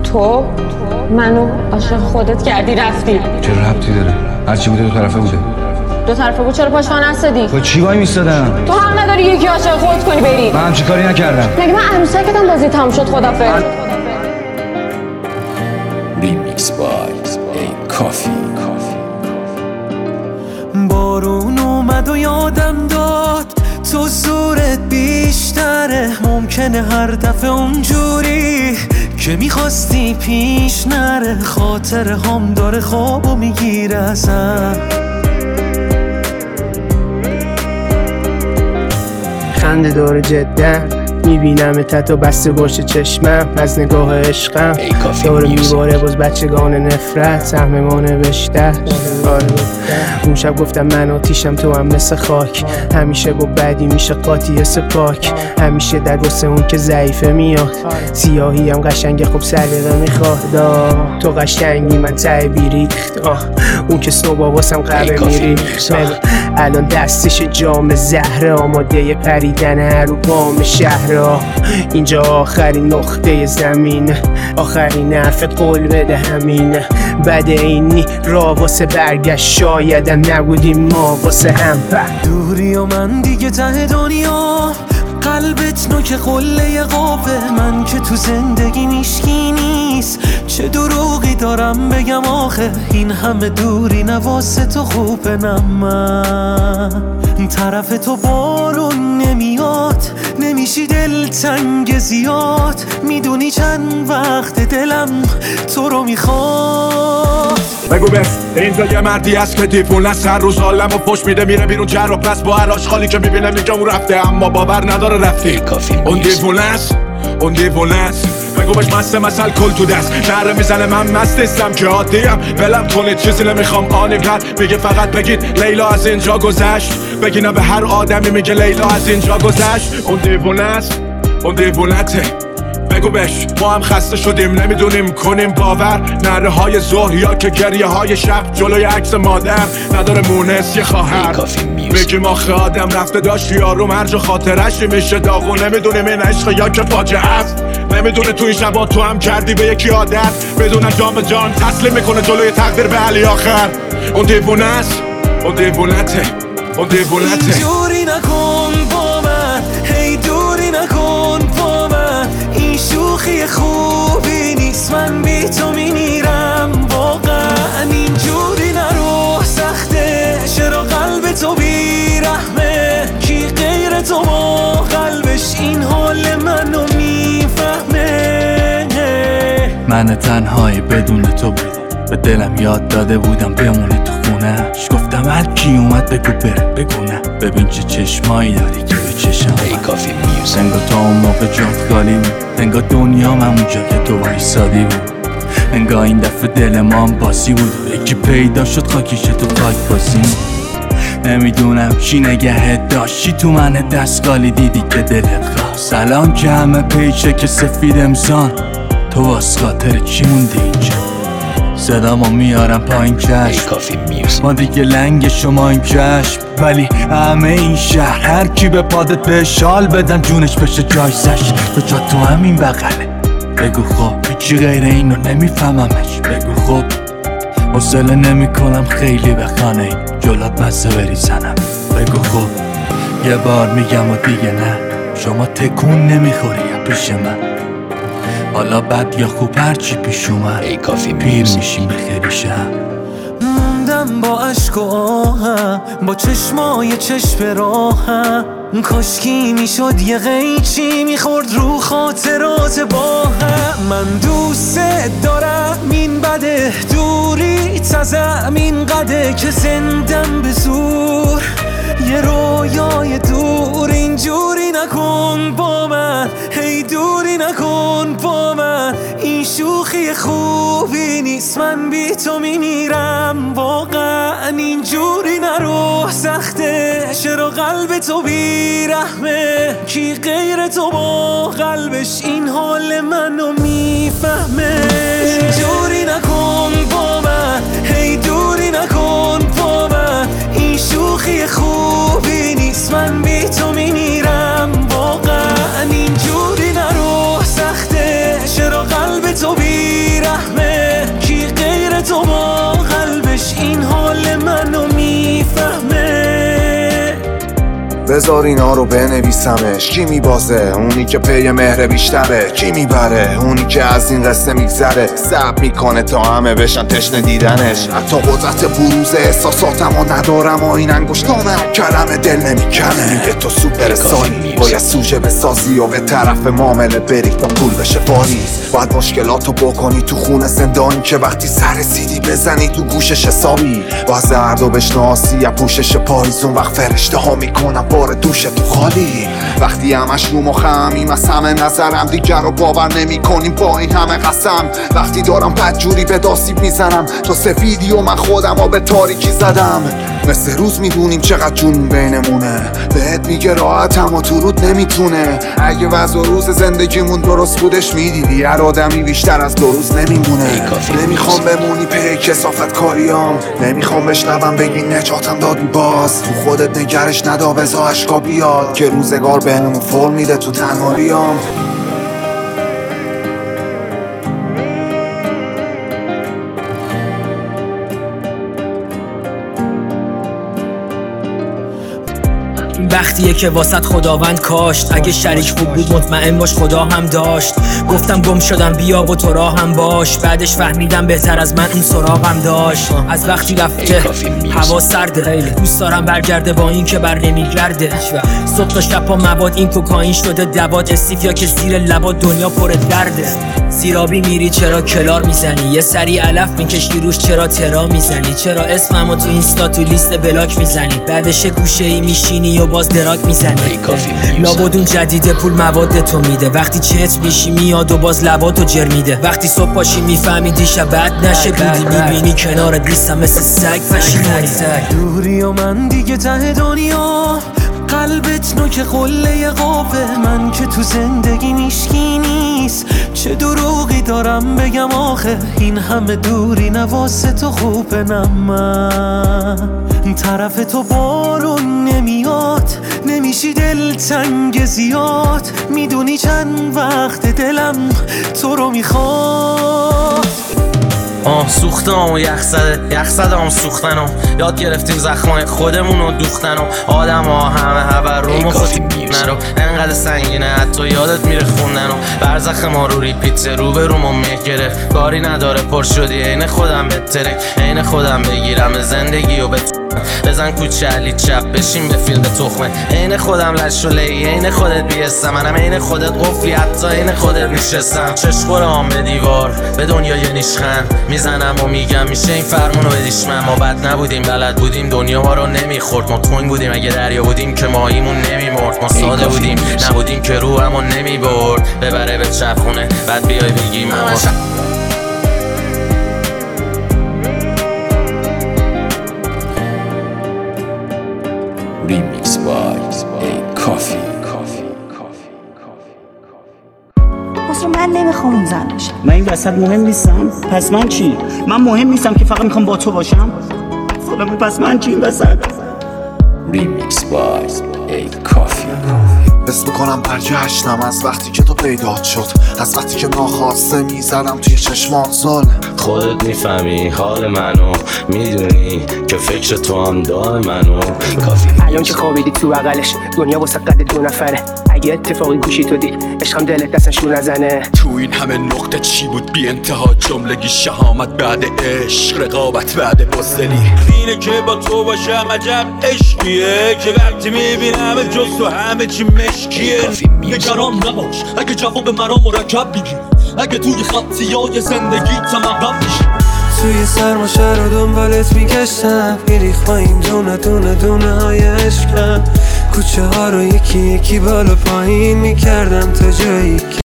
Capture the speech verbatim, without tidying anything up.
تو منو عاشق خودت کردی رفتی. چه ربطی داره؟ هرچی بوده دو طرفه بوده. دو طرفه بود چرا پاش وای نستادی؟ خب چی وای میستادم؟ تو حق نداری یکی عاشق خودت کنی بری. من همچین کاری نکردم. مگه من عروسکتم بازی تموم شد خدافظ. ریمیکس بای ای کافی. بارون اومد و یادم داد تو زورت بیشتره، ممکنه هر دفعه اونجوری که میخواستی پیش نره، خاطر هم داره خوابو میگیره ازم. خنده داره جدا میبینم تتو بسته باشه چشمم از نگاه عشقم، داره میباره باز بچگان نفرت سهممانه بشتر. آره اون شب گفتم من آتیشم تو هم مثل خاک، همیشه با بدی میشه قاطی سپاک، همیشه در واسه اون که ضعیفه میاد، سیاهی هم قشنگه خب سلیقه میخواد، تو قشنگی من ته بیریخت، اون که صبح واسم قبه میریخت، الان دستش جام زهره آماده پریدن هر رو بام شهر، اینجا آخرین نقطه زمین، آخرین حرفت قول بده همینه، بعد اینی را واسه برگشت شایدم نبودیم ما واسه هم. دوری و من دیگه ته دنیا، قلبت نوک قله قابه، من که تو زندگی میشکی نیست، چه دروغی دارم بگم آخه، این همه دوری نواسه تو خوبه، نه من طرف تو بارون نمیاد، نمیشی دلتنگ زیاد، میدونی چند وقت دلم تو رو میخواد. بگو بس اینجا یه مردی هست که دیوون است، هر روز عالم و پشت میده میره بیرون جر و پس، با هر آشغالی که میبینه میگه اون رفته اما باور نداره رفتی. اون دیوون است، اون دیوون است، بگو بهش مست مثل کل تو دست، نره میزنه من مست نیستم که عادیم، ولم کنید چیزی نمیخوام آنی پر، میگه فقط بگید لیلا از اینجا گذشت، بگی نه به هر آدمی میگه لیلا از اینجا گذشت. اون دیوون است، اون دیوونته، بگو بش ما هم خسته شدیم نمیدونیم کنیم باور، نره های ظهر یا که گریه های شب جلوی عکس مادر، نداره مونس یه خواهر، بگیم آخه آدم رفته داشت یارو مرج و خاطرش میشه داغو، نمیدونیم این عشق یا که فاجعه است، نمیدونه تو این شبا تو هم کردی به یکی عادت، بدون جام جان تسلیم میکنه جلوی تقدیر به علی آخر. اون دیوونه است، اون دیوونته، اون دیوونته. اینجوری نکن با من، هی دوری نکن با من، این شوخی خوبی نیست، من بی تو میمیرم واقعا، اینجوری نرو سخته، چرا قلب تو بیرحمه، کی غیر تو با قلبش این حال منو میفهمه. من تنهایی بدون تو بود، به دلم یاد داده بودم بمونی تو خونهش، گفتم هر کی اومد بگو بره بگو نه، ببین چه چشمایی داری که به چشم انگار تا اون موقع جات خالی بود، انگار دنیام همونجا که تو وایسادی بود، انگار این دفعه دل ما هم باسی بود و یکی پیدا شد خاکیش تو خاک باسیم. نمیدونم چی نگهت داشت، چی تو من دستگالی دیدی که دلت خواست، الان که همه پیچه که سفید امسان، تو واس خاطر چی موندی اینجا؟ صدامو میارم پایین چشم، ما دیگه لنگ شما این چشم، ولی همه این شهر هر کی به پادت به شال بدن جونش بشه جایزش، تو جا تو همین بغله، بگو خب هیچی غیر اینو نمیفهممش، بگو خب حوصله نمیکنم خیلی به خانه جلات مزه بریزنم، بگو خب یه بار میگم و دیگه نه، شما تکون نمیخوری پیش من، حالا بد یا خوب هرچی پیش اومد ای کافی پیر میشیم بخیری شم. موندم با عشق و آهم، با چشمای چشم راهم، کاشکی میشد یه قیچی میخورد رو خاطرات با هم، من دوست دارم این بده دوری تزم این قده که زندم به زور، یه رویای دور، اینجوری نکن با من، هی دوری نکن با من، این شوخی خوبی نیست، من بی تو میمیرم واقعا، اینجوری نرو سخته، چرا قلب تو بیرحمه، کی غیر تو با قلبش این حال منو میفهمه. اینجوری نکن با من، هی دوری نکن با من، این شوخی خوبی نیست، من بی تو میمیرم واقعا، اینجوری نرو سخته، چرا قلب تو بی بذار اینا رو بنویسمش. کی میبازه؟ اونی که پی مهر بیشتره. کی میبره؟ اونی که از این قصه میگذره. صبر میکنه تا همه بشن تشنه دیدنش. حتی قدرت بروز احساساتمو ندارم و این انگشتامه کلمه دل نمیکنه. میگه تو سوپر استاری باید سوژه بسازی و به طرف معامله بری تا پول بشه واریز. باید مشکلاتو بکنی تو خونه زندانی که وقتی سر سیدی بزنی تو گوشش حسابی. باید زردو بشناسی یا پوشش پاییزون وقت فرشته ها میکنم بار دوش تو خالی. وقتی همش رو مخمیم از همه نظرم دیگر رو باور نمی کنیم با این همه قسم. وقتی دارم بدجوری به داسیب میزنم تا سفیدی و من خودم ها به تاریکی زدم. مثل روز میدونیم چقدر جون بینمونه. بهت میگه راحت اما تو رود نمیتونه. اگه وضع و روز زندگیمون درست بودش میدیدی هر آدمی بیشتر از دو روز نمیمونه. نمیخوام بمونی پی کسافت کاریام. نمیخوام بشنوم بگی نجاتم دادی باز. تو خودت نگرش ندا بزا اشکا بیاد که روزگار بهمون فرم میده تو تنهاییام. وقتیه که واسط خداوند کاشت. اگه شریک خوب بود مطمئن باش خدا هم داشت. گفتم گم شدم بیا و تو راه هم باش. بعدش فهمیدم بهتر از من اون سراغم داشت. از وقتی رفته هوا سرده دوست دارم برگرده با این که بر نمیگرده. صبح تا شب پا مواد این کوکائین شده دوات استیفیا که زیر لبات دنیا پر درده. سیرابی میری چرا کلار میزنی. یه سری علف میکشی روش چرا ترا میزنی. چرا اسممو تو اینستا تو لیست بلاک میزنی. بعدش گوشه ای میشینی و باز دراک میزنی. لابد جدید پول مواد تو میده. وقتی چت میشی میاد و باز لباتو جر میده. وقتی صبح پاشی میفهمی دیشب بد نشه بودی. میبینی کنارت نیستم مثل سگ فشیمونی. دوری و من دیگه ته دنیا قلبت نوک قله قابه. من که تو زندگی میشکی نیست. چه دروغی دارم بگم آخه این همه دوری نواسه تو خوبه. من طرف تو بارون نمیاد نمیشی دل تنگ زیاد. میدونی چند وقت دلم تو رو میخواد. آه سوختم و یخ زده یخ زدم سوختن و یاد گرفتیم زخمای خودمون رو دوختن و آدم ها همه هبر روم و خود نرو انقدر سنگینه حتی یادت میره خوندن و برزخ ما رو ریپیت رو به روم و مه گرفت. کاری نداره پر شدی عین خودم بتره عین خودم بگیرم زندگی و بت بزن کوچه علی چپ بشین به فیلد تخمه. عین خودم لش و لی عین خودت بیستم. منم عین خودت قفلی حتی عین خودت نشستم. چشخورم به دیوار به دنیای نیشخند میزنم و میگم میشه این فرمونو بدیش. من ما بد نبودیم بلد بودیم دنیا ما رو نمیخورد. ما تنگ بودیم اگه دریا بودیم که ماهیمون نمیمرد. ما ساده بودیم نبودیم که روحمون نمیبرد. ببره به چرخونه بعد بیای بگی من Remix by A Coffee. اصلا من نمیخوام اون زن باشم. من این وسط مهم نیستم؟ پس من چی؟ من مهم نیستم که فقط میخوام با تو باشم؟ سلامه پس من چی این وسط؟ Remix by A Coffee. حس میکنم برگشتم از وقتی که تو پیدات شد. از وقتی که ناخواسته میزدم توی چشمات ظلم. خودت میفهمی حال منو میدونی که فکر تو هم دای منو. الان که خوابیدی تو بغلش دنیا واسه قد دو نفره. اگه اتفاقی گوشی تو دید عشقم دلت دستن شور نزنه. تو این همه نقطه چی بود بی انتها جملگی شهامت بعد عشق رقابت بعد بزدلی. اینه که با تو باشم عجب عشقیه که وقتی میبینم جز تو همه چی مشکیه. نگران نباش اگه جواب مرا مرکب بگی. اگه توی خطیای زندگی تمام میشه. توی سرماشه رو دنبالت میگشتم. میریخ با این دونه دونه دونه های عشقم. کوچه ها رو یکی یکی بالا پایین میکردم تا جایی